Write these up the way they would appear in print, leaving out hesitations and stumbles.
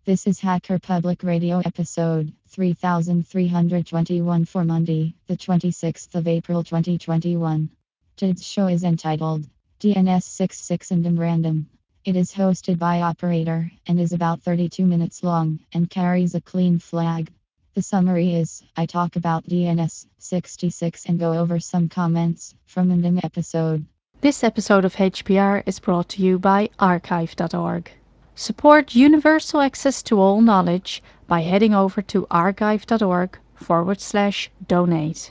This is Hacker Public Radio episode 3321 for Monday, the 26th of April 2021. Today's show is entitled DNS66 and Random. It is hosted by Operator and is about 32 minutes long and carries a clean flag. The summary is I talk about DNS66 and go over some comments from an episode. This episode of HPR is brought to you by archive.org. Support universal access to all knowledge by heading over to archive.org/donate.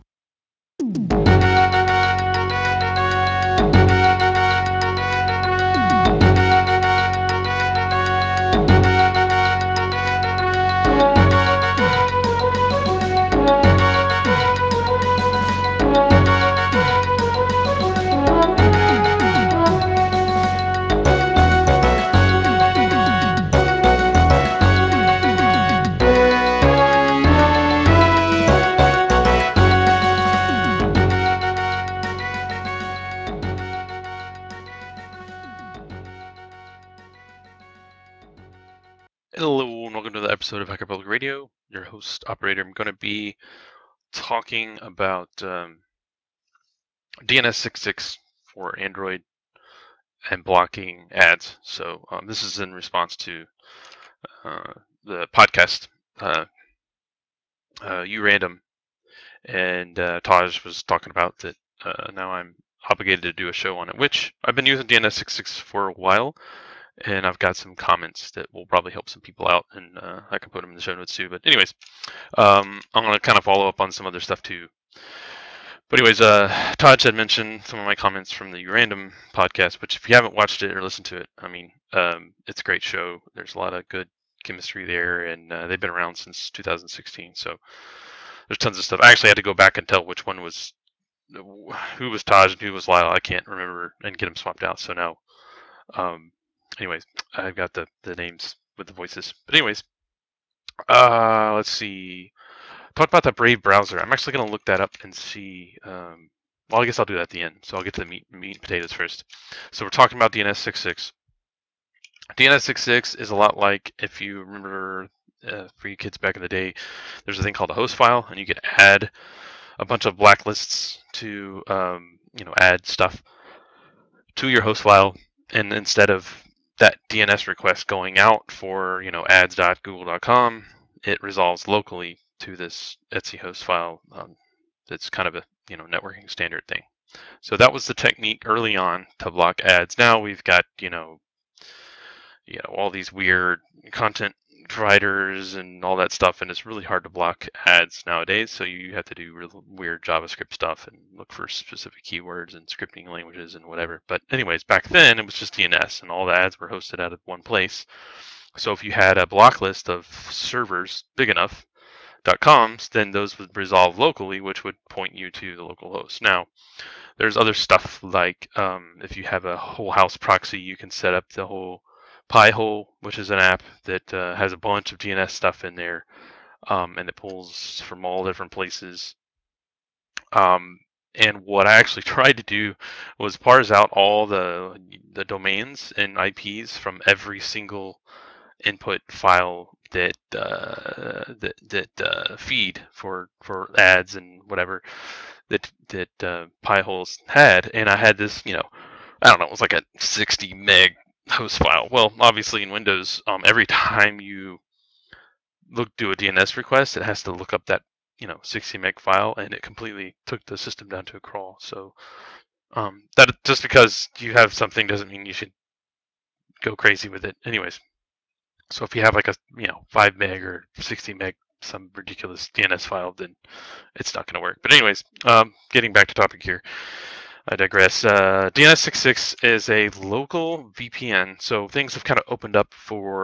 Hello and welcome to the episode of Hacker Public Radio. Your host, operator. I'm going to be talking about DNS66 for Android and blocking ads. So this is in response to the podcast URandom, and Taj was talking about that. Now I'm obligated to do a show on it, which I've been using DNS66 for a while. And I've got some comments that will probably help some people out, and I can put them in the show notes too. But anyways, I'm going to kind of follow up on some other stuff too. But anyways, Todd had mentioned some of my comments from the Random podcast, which if you haven't watched it or listened to it, I mean, it's a great show. There's a lot of good chemistry there, and they've been around since 2016. So there's tons of stuff. I actually had to go back and tell which one was who was Taj and who was Lyle. I can't remember and get them swapped out. So now, um, anyways, I've got the names with the voices. But anyways, let's see. Talk about that Brave browser. I'm actually going to look that up and see. Well, I guess I'll do that at the end. So I'll get to the meat and potatoes first. So we're talking about DNS66. DNS66 is a lot like, if you remember, for you kids back in the day, there's a thing called a host file, and you could add a bunch of blacklists to, add stuff to your host file, and instead of that DNS request going out for, ads.google.com, it resolves locally to this Etsy host file. That's kind of a networking standard thing. So that was the technique early on to block ads. Now we've got all these weird content providers and all that stuff, and it's really hard to block ads nowadays. So you have to do real weird JavaScript stuff and look for specific keywords and scripting languages and whatever. But anyways, back then it was just DNS, and all the ads were hosted out of one place. So if you had a block list of servers big enough, .coms, then those would resolve locally, which would point you to the local host. Now, there's other stuff like if you have a whole house proxy, you can set up the whole Pi-hole, which is an app that has a bunch of DNS stuff in there, and it pulls from all different places. And what I actually tried to do was parse out all the domains and IPs from every single input file that feed for ads and whatever that Pi-holes had, and I had this, I don't know, it was like a 60 meg host file. Well, obviously in Windows, every time you do a DNS request, it has to look up that 60 meg file, and it completely took the system down to a crawl. So that just because you have something doesn't mean you should go crazy with it. Anyways, so if you have like a 5 meg or 60 meg some ridiculous DNS file, then it's not going to work. But anyways, getting back to topic here. I digress. DNS66 is a local VPN, so things have kind of opened up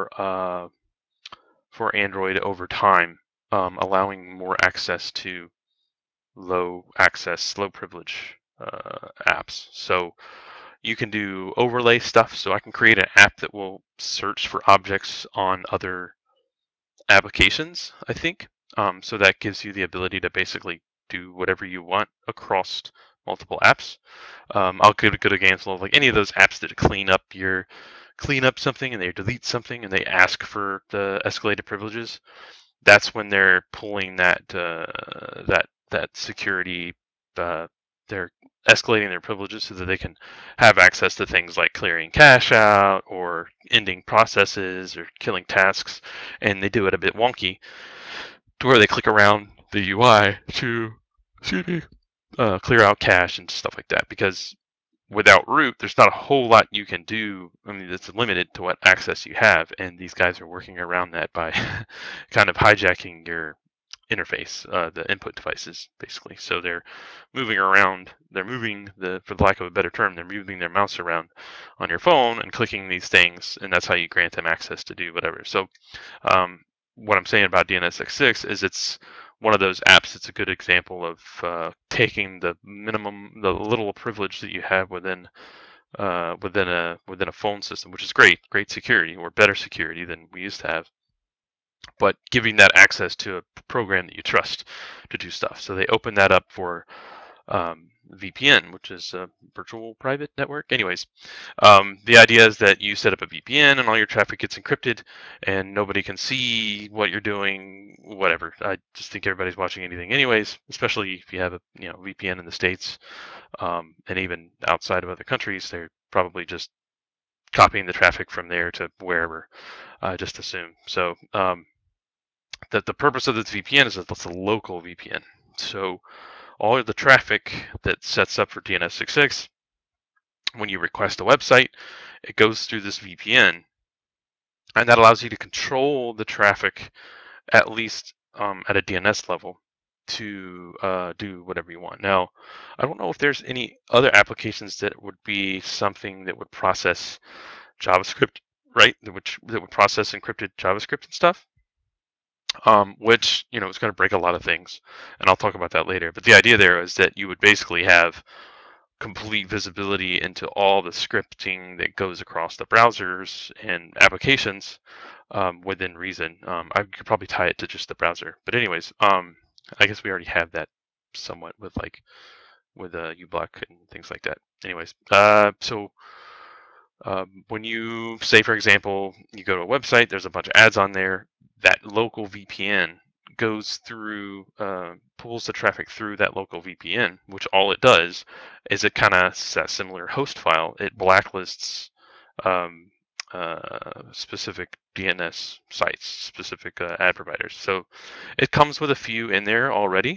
for Android over time, allowing more access to low access, low privilege apps. So you can do overlay stuff. So I can create an app that will search for objects on other applications, I think. So that gives you the ability to basically do whatever you want across multiple apps. I'll give a good example of like any of those apps that clean up something and they delete something and they ask for the escalated privileges. That's when they're pulling that security. They're escalating their privileges so that they can have access to things like clearing cache out or ending processes or killing tasks, and they do it a bit wonky to where they click around the UI to excuse me, clear out cache and stuff like that. Because without root, there's not a whole lot you can do. I mean, it's limited to what access you have, and these guys are working around that by kind of hijacking your interface, the input devices, basically. So they're moving around. They're moving for the lack of a better term, they're moving their mouse around on your phone and clicking these things, and that's how you grant them access to do whatever. So what I'm saying about DNSX6 is it's one of those apps. It's a good example of taking the little privilege that you have within a phone system, which is great security, or better security than we used to have, but giving that access to a program that you trust to do stuff. So they open that up for VPN, which is a virtual private network. Anyways, the idea is that you set up a VPN and all your traffic gets encrypted and nobody can see what you're doing, whatever. I just think everybody's watching anything anyways, especially if you have a VPN in the States, and even outside of other countries, they're probably just copying the traffic from there to wherever, I just assume. So that the purpose of this VPN is that it's a local VPN. So all of the traffic that sets up for DNS6.6, when you request a website, it goes through this VPN, and that allows you to control the traffic at least at a DNS level to do whatever you want. Now, I don't know if there's any other applications that would be something that would process JavaScript, right? That would process encrypted JavaScript and stuff. Which is going to break a lot of things, and I'll talk about that later. But the idea there is that you would basically have complete visibility into all the scripting that goes across the browsers and applications within reason. I could probably tie it to just the browser, but anyways, I guess we already have that somewhat with uBlock and things like that. Anyways, so when you say, for example, you go to a website, there's a bunch of ads on there. That local VPN goes through, pulls the traffic through that local VPN, which all it does is it kind of a similar host file. It blacklists um, specific DNS sites, specific ad providers. So it comes with a few in there already.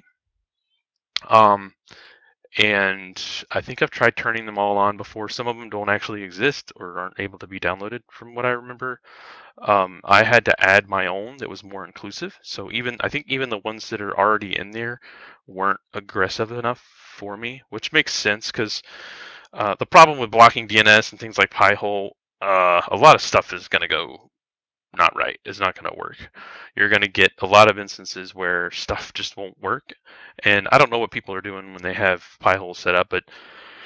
Um, and I think I've tried turning them all on before. Some of them don't actually exist or aren't able to be downloaded, from what I remember. I had to add my own that was more inclusive. So I think even the ones that are already in there weren't aggressive enough for me, which makes sense because the problem with blocking DNS and things like Pi-hole, a lot of stuff is going to go not right. It's not going to work. You're going to get a lot of instances where stuff just won't work. And I don't know what people are doing when they have Pi-hole set up, but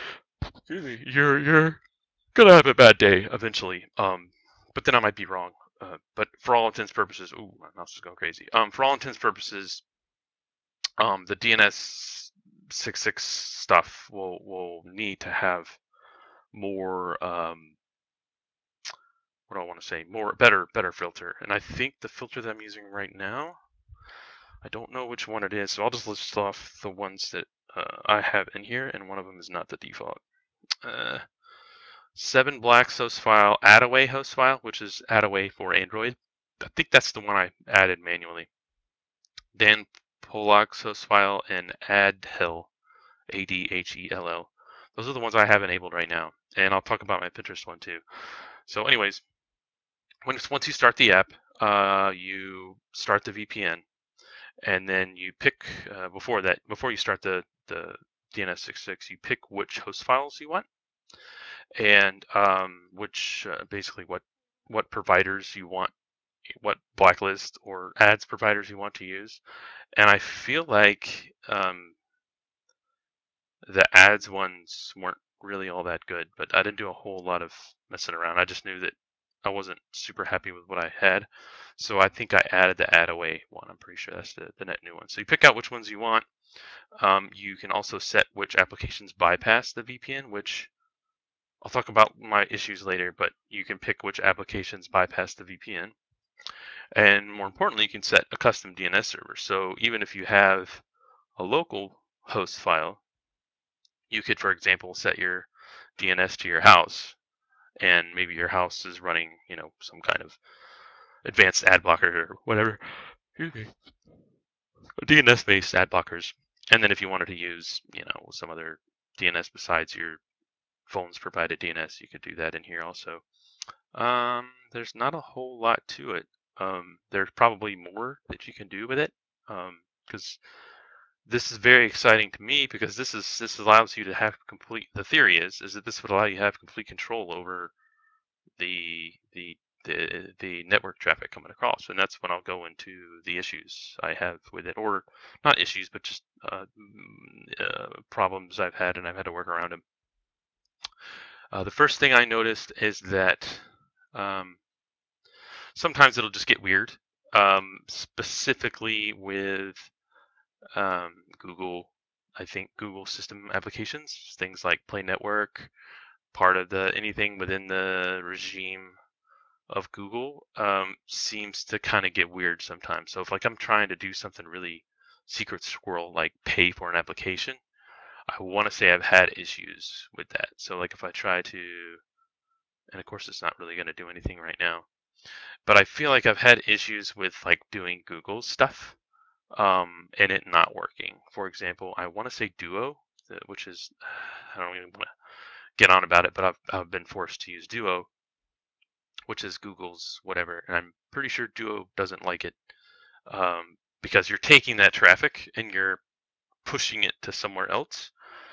you're gonna have a bad day eventually. But then I might be wrong. But for all intents and purposes, ooh, my mouse is going crazy. For all intents and purposes, the DNS6.6 stuff will need to have more. What do I want to say? More better filter. And I think the filter that I'm using right now, I don't know which one it is, so I'll just list off the ones that I have in here, and one of them is not the default. 7Blacks host file, Attaway host file, which is Attaway for Android. I think that's the one I added manually. Dan Polak's host file and Adhell, Adhell. Those are the ones I have enabled right now, and I'll talk about my Pinterest one too. So, anyways, once you start the app, you start the VPN, and then you pick before you start the DNS6.6, you pick which host files you want, and which basically what providers you want, what blacklist or ads providers you want to use. And I feel like the ads ones weren't really all that good, but I didn't do a whole lot of messing around. I just knew that I wasn't super happy with what I had. So I think I added the add away one. I'm pretty sure that's the net new one. So you pick out which ones you want. You can also set which applications bypass the VPN, which I'll talk about my issues later, but you can pick which applications bypass the VPN. And more importantly, you can set a custom DNS server. So even if you have a local host file, you could, for example, set your DNS to your house, and maybe your house is running, some kind of advanced ad blocker or whatever. Excuse me. DNS-based ad blockers. And then if you wanted to use, some other DNS besides your phone's provided DNS, you could do that in here also. There's not a whole lot to it. There's probably more that you can do with it. Because this is very exciting to me because this allows you to have complete. The theory is that this would allow you to have complete control over the the the network traffic coming across, and that's when I'll go into the issues I have with it, or not issues, but just problems I've had, and I've had to work around them. The first thing I noticed is that um, sometimes it'll just get weird, specifically with Google. I think Google system applications, things like Play Network, part of the anything within the regime of Google seems to kind of get weird sometimes. So if like I'm trying to do something really secret squirrel, like pay for an application, I want to say I've had issues with that. So like if I try to, and of course it's not really going to do anything right now, but I feel like I've had issues with like doing Google stuff and it not working. For example, I want to say Duo, which is, I don't even want to get on about it, but I've been forced to use Duo, which is Google's whatever, and I'm pretty sure Duo doesn't like it because you're taking that traffic and you're pushing it to somewhere else.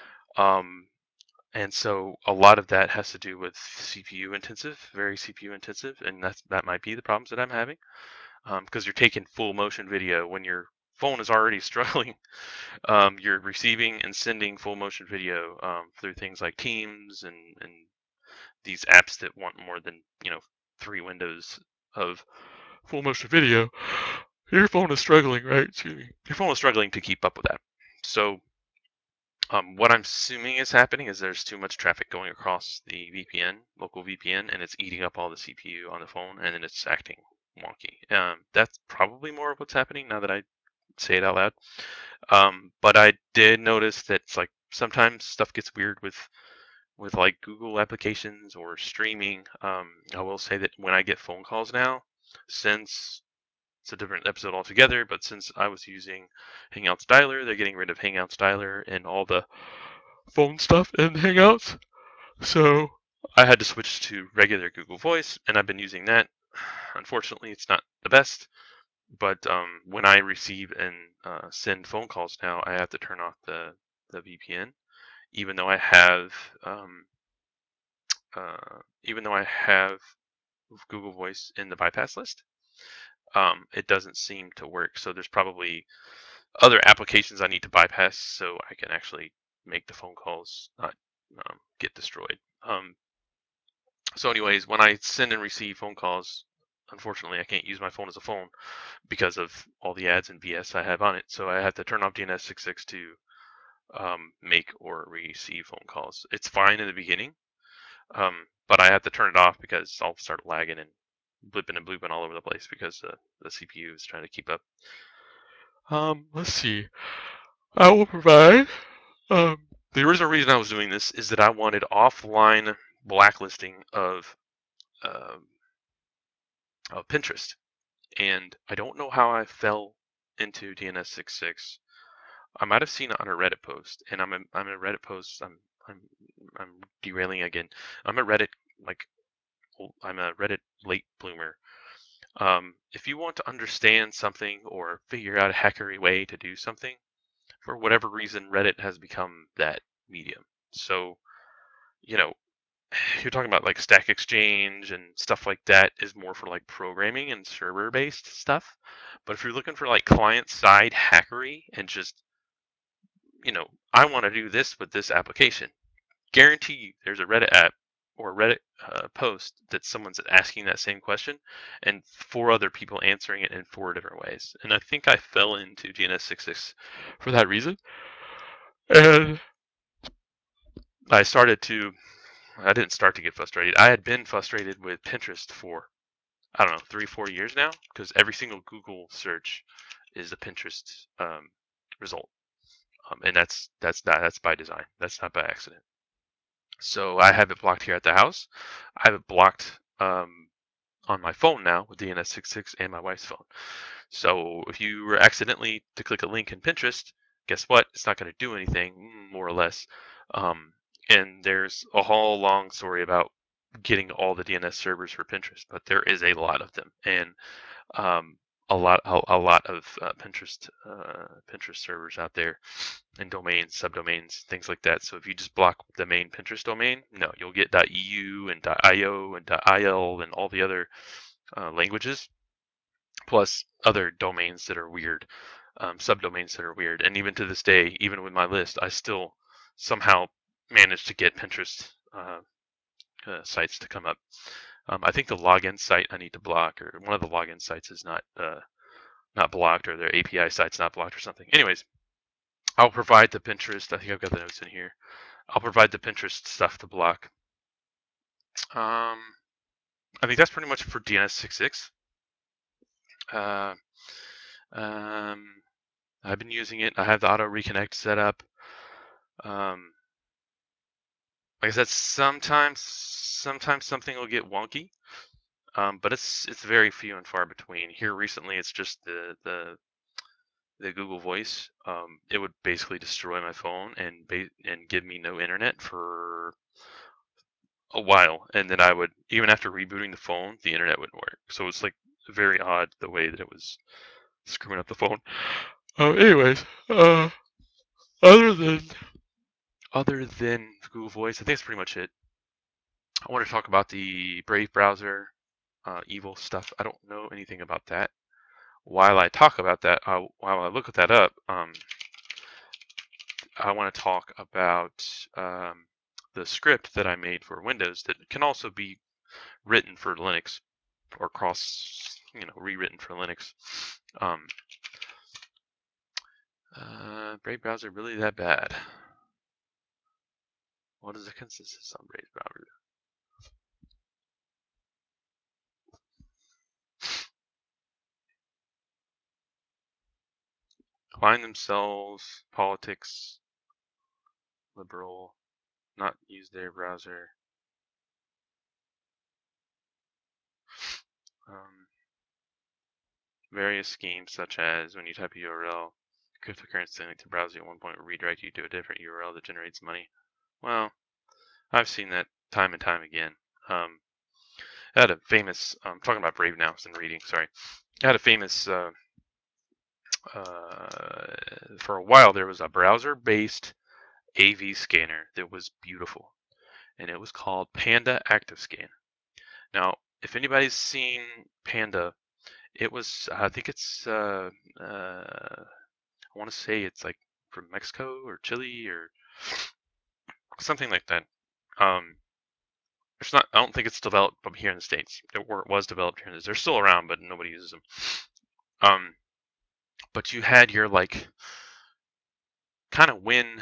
Um, and so a lot of that has to do with CPU intensive, very CPU intensive, and that might be the problems that I'm having because you're taking full motion video when your phone is already struggling. You're receiving and sending full motion video through things like Teams and these apps that want more than 3 windows of full motion video. Your phone is struggling, right? Excuse me. Your phone is struggling to keep up with that. So what I'm assuming is happening is there's too much traffic going across the VPN, local VPN, and it's eating up all the CPU on the phone, and then it's acting wonky. That's probably more of what's happening now that I say it out loud. But I did notice that it's like sometimes stuff gets weird with like Google applications or streaming. I will say that when I get phone calls now, since it's a different episode altogether, but since I was using Hangouts Dialer, they're getting rid of Hangouts Dialer and all the phone stuff in Hangouts. So I had to switch to regular Google Voice, and I've been using that. Unfortunately, it's not the best, but when I receive and send phone calls now, I have to turn off the VPN, even though I have even though I have Google Voice in the bypass list. It doesn't seem to work. So there's probably other applications I need to bypass so I can actually make the phone calls not get destroyed. So, anyways, when I send and receive phone calls, unfortunately, I can't use my phone as a phone because of all the ads and BS I have on it. So I have to turn off DNS6.6 to make or receive phone calls. It's fine in the beginning, but I have to turn it off because I'll start lagging and blipping and blooping all over the place because the CPU is trying to keep up. Let's see. I will provide. The original reason I was doing this is that I wanted offline blacklisting um, of Pinterest, and I don't know how I fell into DNS6.6. I might have seen it on a Reddit post, and I'm a Reddit post. I'm I'm derailing again. I'm a Reddit like I'm a Reddit late bloomer. If you want to understand something or figure out a hackery way to do something, for whatever reason, Reddit has become that medium. So, you know, you're talking about like Stack Exchange and stuff like that is more for like programming and server based stuff. But if you're looking for like client side hackery and just, I want to do this with this application, guarantee you there's a Reddit app or Reddit post that someone's asking that same question, and 4 other people answering it in 4 different ways. And I think I fell into DNS6.6 for that reason. And I didn't start to get frustrated. I had been frustrated with Pinterest for, I don't know, 3-4 years now, because every single Google search is a Pinterest result. And that's by design. That's not by accident. So I have it blocked here at the house. I have it blocked on my phone now with DNS6.6 and my wife's phone. So if you were accidentally to click a link in Pinterest, guess what? It's not going to do anything, more or less. And there's a whole long story about getting all the DNS servers for Pinterest, but there is a lot of them, and a lot of Pinterest servers out there, and domains, subdomains, things like that. So if you just block the main Pinterest domain, no, you'll get .eu and .io and .il and all the other languages, plus other domains that are weird, subdomains that are weird. And even to this day, even with my list, I still somehow manage to get Pinterest sites to come up. I think the login site I need to block, or one of the login sites is not blocked, or their API site's not blocked or something. Anyways, I'll provide the Pinterest. I think I've got the notes in here. I'll provide the Pinterest stuff to block. I think that's pretty much for DNS6.6. I've been using it. I have the auto reconnect set up. Like I said, sometimes something will get wonky, but it's very few and far between. Here recently, it's just the Google Voice. It would basically destroy my phone and give me no internet for a while, and then I would, even after rebooting the phone, the internet wouldn't work. So it's like very odd the way that it was screwing up the phone. Anyways, other than Google Voice, I think that's pretty much it. I want to talk about the Brave browser evil stuff. I don't know anything about that. While I talk about that, while I look that up, I want to talk about the script that I made for Windows that can also be written for Linux, or rewritten for Linux. Brave browser really that bad? What is the consensus on Brave browser? Align themselves, politics, liberal, not use their browser. Various schemes, such as when you type a URL, cryptocurrency link to browser at one point will redirect you to a different URL that generates money. Well, I've seen that time and time again. I had a famous, I'm talking about Brave now, it's in reading, sorry. I had a famous, for a while there was a browser-based AV scanner that was beautiful, and it was called Panda ActiveScan. Now, if anybody's seen Panda, it was, I think it's, I want to say it's like from Mexico or Chile or something like that. It's not. I don't think it's developed from here in the States. It was developed here. They're still around, but nobody uses them. But you had your like kind of when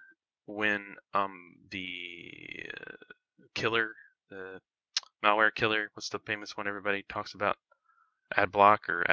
the killer, the malware killer. What's the famous one everybody talks about? Adblock or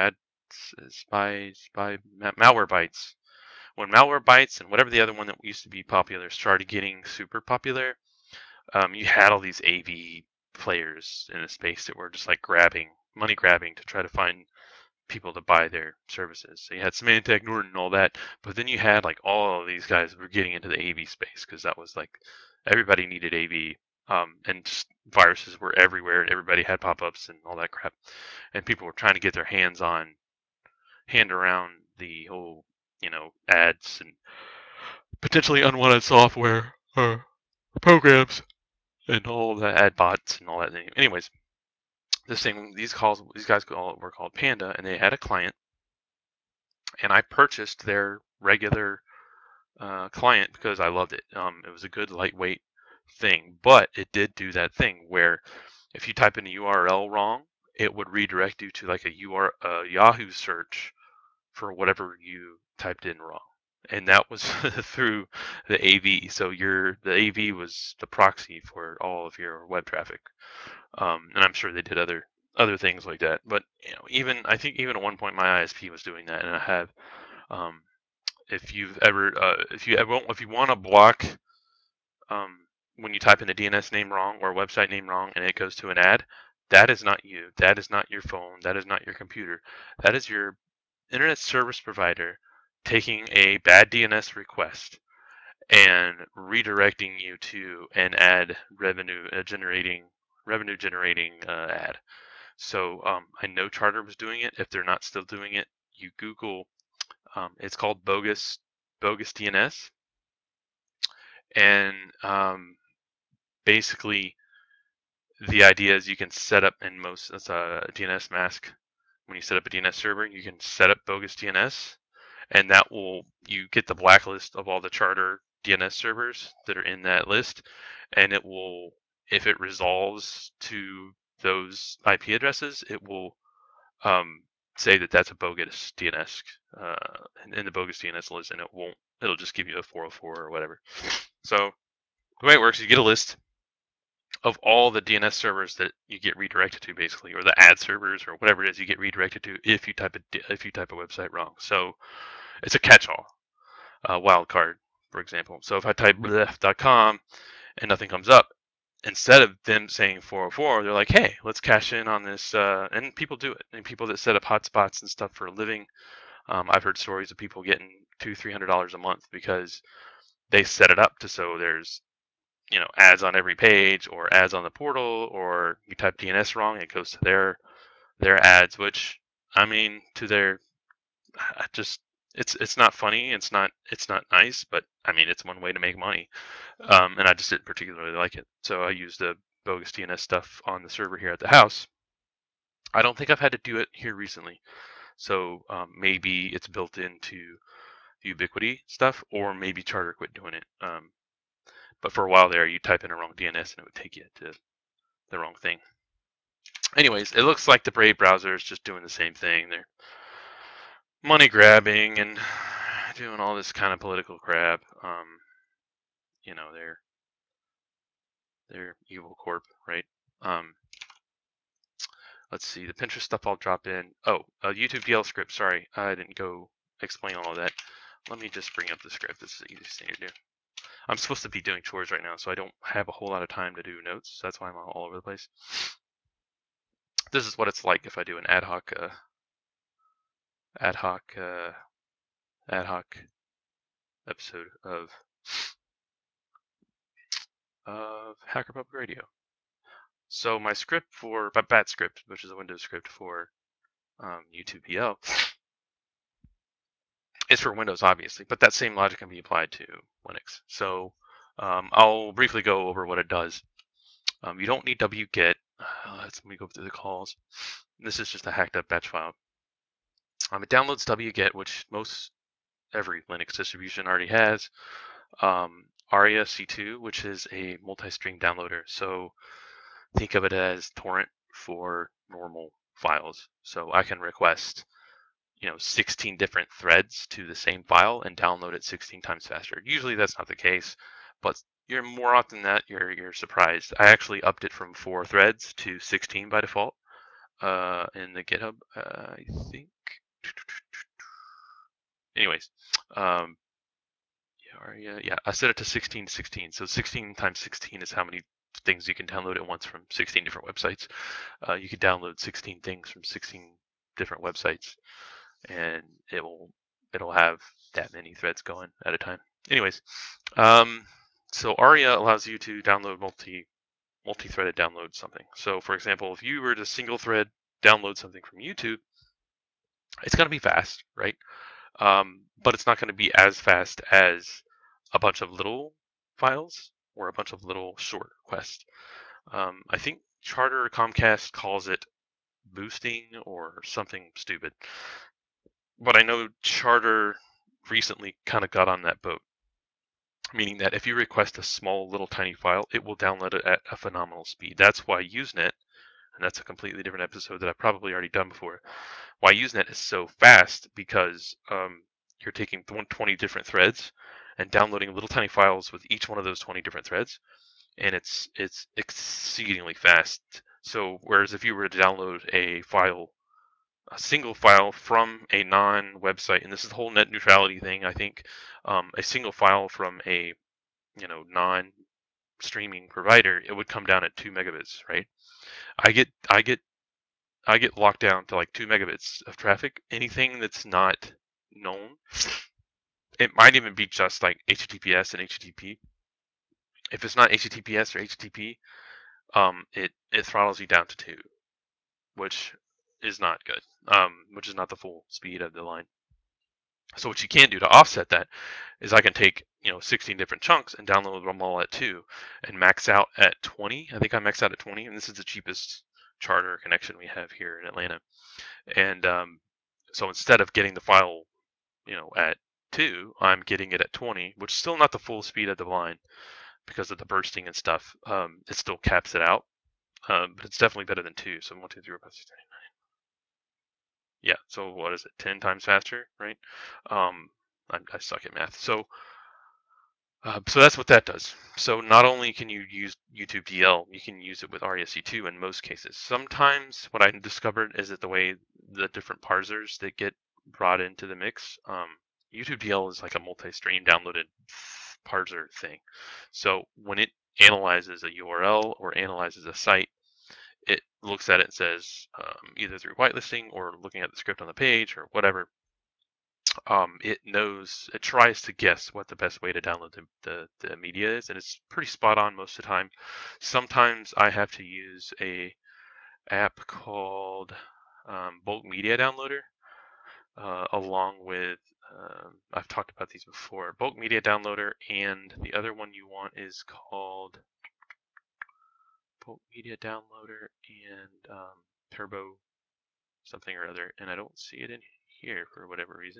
Malwarebytes. When Malwarebytes and whatever the other one that used to be popular started getting super popular, you had all these AV players in a space that were just like money grabbing to try to find people to buy their services. So you had Symantec, Norton, and all that, but then you had like all of these guys were getting into the AV space because that was like everybody needed AV, and just viruses were everywhere, and everybody had pop-ups and all that crap, and people were trying to get their hand around the whole, ads and potentially unwanted software or programs and all the ad bots and all that. Anyways, these guys were called Panda, and they had a client, and I purchased their regular client because I loved it. It was a good lightweight thing, but it did do that thing where if you type in a URL wrong, it would redirect you to like a Yahoo search for whatever you typed in wrong. And that was through the AV. So the AV was the proxy for all of your web traffic. And I'm sure they did other things like that. But even I think even at one point my ISP was doing that, and I have. Um, if you want to block um, when you type in the DNS name wrong or website name wrong and it goes to an ad, that is not you. That is not your phone. That is not your computer. That is your internet service provider taking a bad DNS request and redirecting you to an ad revenue generating ad. So I know Charter was doing it. If they're not still doing it, you Google. It's called bogus DNS, and basically the idea is you can set up in most that's a DNS mask. When you set up a DNS server, you can set up bogus DNS, and that will you get the blacklist of all the Charter DNS servers that are in that list, and it will if it resolves to those IP addresses, it will say that that's a bogus DNS in the bogus DNS list, and it'll just give you a 404 or whatever. So the way it works, you get a list of all the DNS servers that you get redirected to, basically, or the ad servers or whatever it is you get redirected to if you type a website wrong. So it's a catch-all, wildcard, for example. So if I type blef.com and nothing comes up, instead of them saying 404, they're like, hey, let's cash in on this. And people do it. And people that set up hotspots and stuff for a living. I've heard stories of people getting $200-300 a month because they set it up to so there's ads on every page or ads on the portal, or you type DNS wrong, it goes to their ads, which I mean to their just it's not funny, it's not nice, but I mean it's one way to make money. And I just didn't particularly like it, so I used the bogus DNS stuff on the server here at the house. I don't think I've had to do it here recently, so maybe it's built into Ubiquiti stuff, or maybe Charter quit doing it. But for a while there, you type in a wrong DNS and it would take you to the wrong thing. Anyways, it looks like the Brave browser is just doing the same thing. They're money grabbing and doing all this kind of political crap. They're evil corp, right? Um, let's see, the Pinterest stuff I'll drop in. Oh, YouTube DL script. Sorry, I didn't go explain all of that. Let me just bring up the script. This is the easiest thing to do. I'm supposed to be doing chores right now, so I don't have a whole lot of time to do notes. That's why I'm all over the place. This is what it's like if I do an ad hoc episode of Hacker Public Radio. So my script for BAT script, which is a Windows script for YouTube PL, is for Windows, obviously, but that same logic can be applied to Linux. So I'll briefly go over what it does. You don't need wget. Let me go through the calls. This is just a hacked up batch file. It downloads wget, which every Linux distribution already has. ARIA C2, which is a multi-stream downloader. So think of it as torrent for normal files. So I can request 16 different threads to the same file and download it 16 times faster. Usually that's not the case, but you're more often than that you're surprised. I actually upped it from 4 threads to 16 by default in the GitHub, I think. Anyways, yeah, I set it to 16 16. So 16 times 16 is how many things you can download at once from 16 different websites. You can download 16 things from 16 different websites, and it'll have that many threads going at a time. Anyways, so ARIA allows you to download multi-threaded download something. So for example, if you were to single thread download something from YouTube, it's going to be fast, right? But it's not going to be as fast as a bunch of little files or a bunch of little short requests. I think Charter or Comcast calls it boosting or something stupid. But I know Charter recently kind of got on that boat. meaning that if you request a small little tiny file, it will download it at a phenomenal speed. That's why Usenet, and that's a completely different episode that I've probably already done before, why Usenet is so fast, because you're taking 20 different threads and downloading little tiny files with each one of those 20 different threads, and it's exceedingly fast. So whereas if you were to download a single file from a non-website, and this is the whole net neutrality thing, I think, a single file from a non-streaming provider, it would come down at 2 megabits, right? I get I get I get locked down to like 2 megabits of traffic. Anything that's not known, it might even be just like HTTPS and HTTP. If it's not HTTPS or HTTP, it throttles you down to 2, which is not good. Which is not the full speed of the line. So what you can do to offset that is I can take 16 different chunks and download them all at 2 and max out at 20. I think I max out at 20, and this is the cheapest charter connection we have here in Atlanta. And so instead of getting the file at 2, I'm getting it at 20, which is still not the full speed of the line because of the bursting and stuff. It still caps it out, but it's definitely better than 2. So 1, 2, 3, 4, 5, 6, 7, 8, 9. Yeah. So what is it? 10 times faster, right? I suck at math. So that's what that does. So not only can you use YouTube DL, you can use it with RESC2 in most cases. Sometimes what I discovered is that the way the different parsers that get brought into the mix, YouTube DL is like a multi-stream downloaded parser thing. So when it analyzes a URL or analyzes a site, it looks at it and says, either through whitelisting or looking at the script on the page or whatever, it tries to guess what the best way to download the media is, and it's pretty spot on most of the time. Sometimes I have to use a app called Bulk Media Downloader, along with I've talked about these before. Bulk Media Downloader, and the other one you want is called Bulk Media Downloader and Turbo something or other, and I don't see it in here for whatever reason.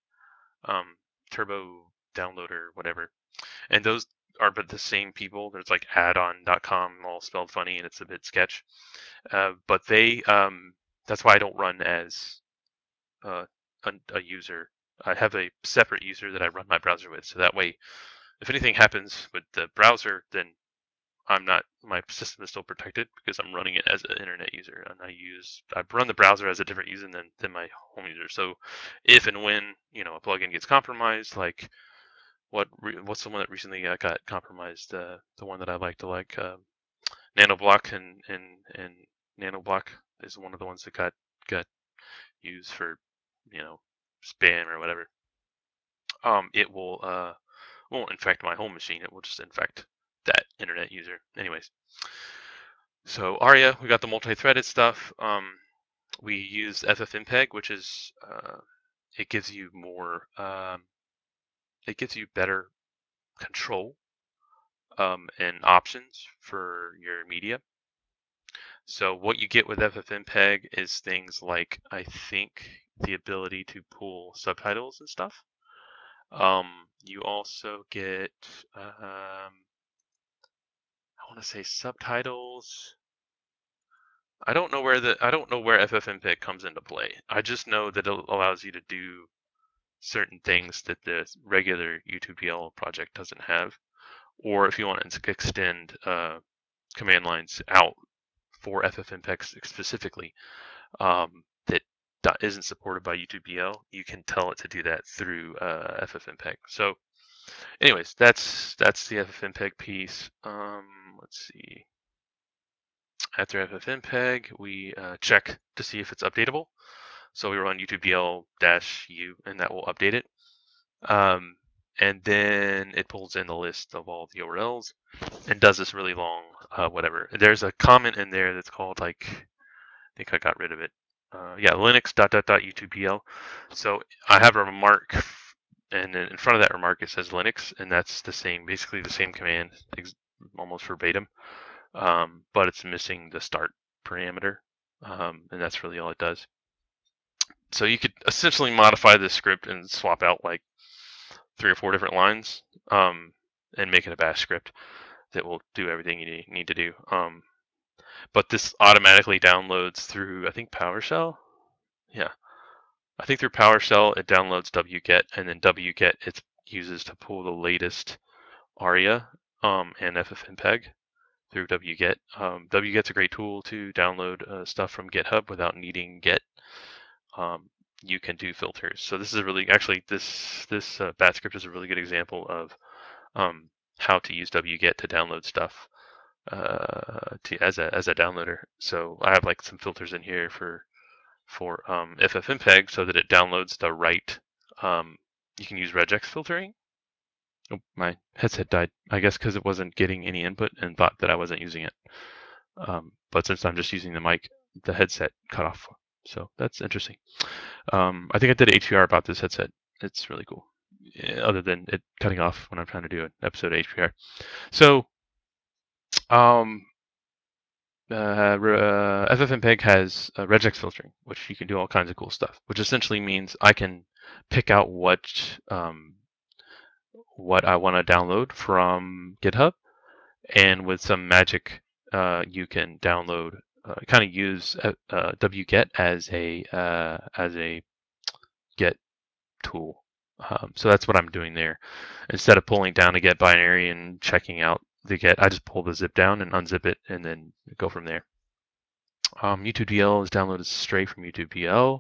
Turbo Downloader, whatever. And those are but the same people. There's like addon.com, all spelled funny, and it's a bit sketch. But that's why I don't run as a user. I have a separate user that I run my browser with. So that way, if anything happens with the browser, then my system is still protected because I'm running it as an internet user, and I run the browser as a different user than my home user. So if and when a plugin gets compromised, like what's the one that recently got compromised? The one that I like, Nanoblock, and Nanoblock is one of the ones that got used for spam or whatever. It won't infect my home machine. It will just infect that internet user. Anyways, so ARIA, we got the multi-threaded stuff. We use FFmpeg, which is it gives you better control and options for your media. So what you get with FFmpeg is things like, I think, the ability to pull subtitles and stuff. You also get, I want to say subtitles. I don't know where FFmpeg comes into play. I just know that it allows you to do certain things that the regular YouTube PL project doesn't have, or if you want to extend command lines out for FFmpeg specifically, that isn't supported by YouTube PL, you can tell it to do that through FFmpeg. So, anyways, that's the FFmpeg piece. Let's see. After FFmpeg, we check to see if it's updatable. So we run YouTube DL-U, and that will update it. And then it pulls in the list of all the URLs and does this really long whatever. There's a comment in there that's called, like, I think I got rid of it. Yeah, Linux ... YouTubePL. So I have a remark, and then in front of that remark it says Linux, and that's basically the same command, almost verbatim, but it's missing the start parameter, and that's really all it does. So you could essentially modify this script and swap out like 3 or 4 different lines, and make it a bash script that will do everything you need to do. But this automatically downloads through, I think, PowerShell. Yeah, I think through PowerShell it downloads wget, and then wget it uses to pull the latest ARIA and FFmpeg through wget. Wget's a great tool to download stuff from GitHub without needing Git. You can do filters. So this is a really, actually, this bat script is a really good example of how to use wget to download stuff as a downloader. So I have like some filters in here for FFmpeg so that it downloads the right. You can use regex filtering. Oh, my headset died. I guess because it wasn't getting any input and thought that I wasn't using it. But since I'm just using the mic, the headset cut off. So that's interesting. I think I did an HPR about this headset. It's really cool. Other than it cutting off when I'm trying to do an episode of HPR. So, FFmpeg has regex filtering, which you can do all kinds of cool stuff. Which essentially means I can pick out what I want to download from GitHub, and with some magic, you can download. Kind of use wget as a Git tool. So that's what I'm doing there. Instead of pulling down a Get binary and checking out the Get, I just pull the zip down and unzip it, and then go from there. YouTube DL is downloaded straight from YouTube DL.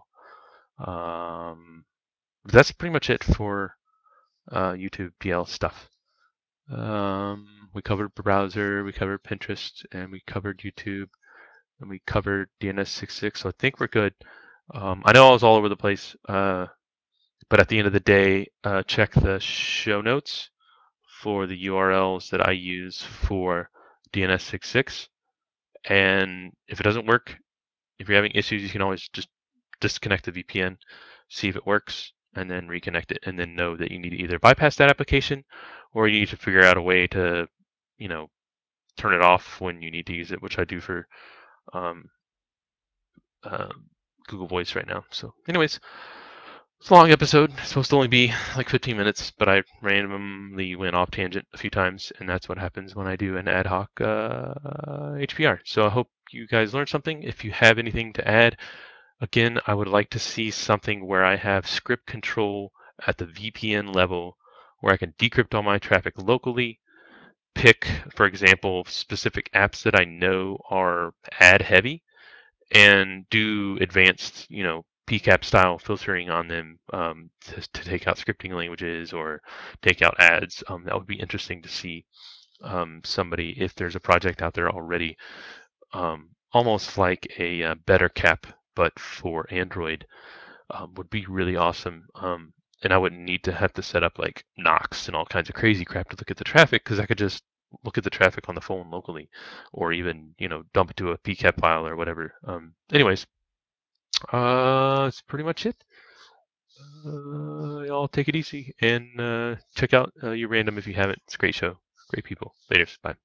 That's pretty much it for YouTube DL stuff. We covered browser, we covered Pinterest, and we covered YouTube, and we covered DNS6.6. So I think we're good. I know I was all over the place, but at the end of the day, check the show notes for the URLs that I use for DNS6.6. And if it doesn't work, if you're having issues, you can always just disconnect the VPN, see if it works, and then reconnect it, and then know that you need to either bypass that application or you need to figure out a way to, turn it off when you need to use it, which I do for Google Voice right now. So anyways, it's a long episode. It's supposed to only be like 15 minutes, but I randomly went off tangent a few times, and that's what happens when I do an ad hoc HPR. So I hope you guys learned something. If you have anything to add, again, I would like to see something where I have script control at the VPN level, where I can decrypt all my traffic locally, pick, for example, specific apps that I know are ad heavy, and do advanced, PCAP style filtering on them to take out scripting languages or take out ads. That would be interesting to see somebody, if there's a project out there already, almost like a better cap, but for Android, would be really awesome. And I wouldn't need to have to set up like Knox and all kinds of crazy crap to look at the traffic, because I could just look at the traffic on the phone locally, or even dump it to a PCAP file or whatever. Anyways, that's pretty much it. Y'all take it easy and check out You Random if you haven't. It's a great show, great people. Later, bye.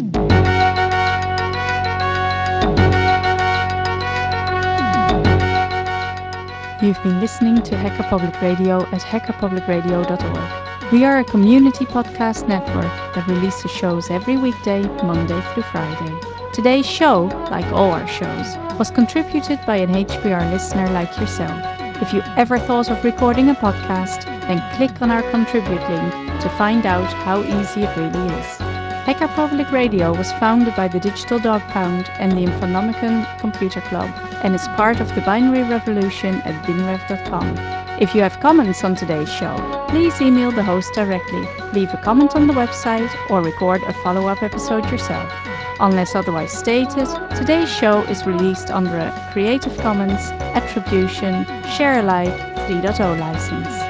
You've been listening to Hacker Public Radio at hackerpublicradio.org. We are a community podcast network that releases shows every weekday, Monday through Friday. Today's show, like all our shows, was contributed by an HPR listener like yourself. If you ever thought of recording a podcast, then click on our contribute link to find out how easy it really is. Hacker Public Radio was founded by the Digital Dog Pound and the Infonomicon Computer Club, and is part of the binary revolution at binrev.com. If you have comments on today's show, please email the host directly, leave a comment on the website, or record a follow-up episode yourself. Unless otherwise stated, today's show is released under a Creative Commons Attribution Share Alike 3.0 license.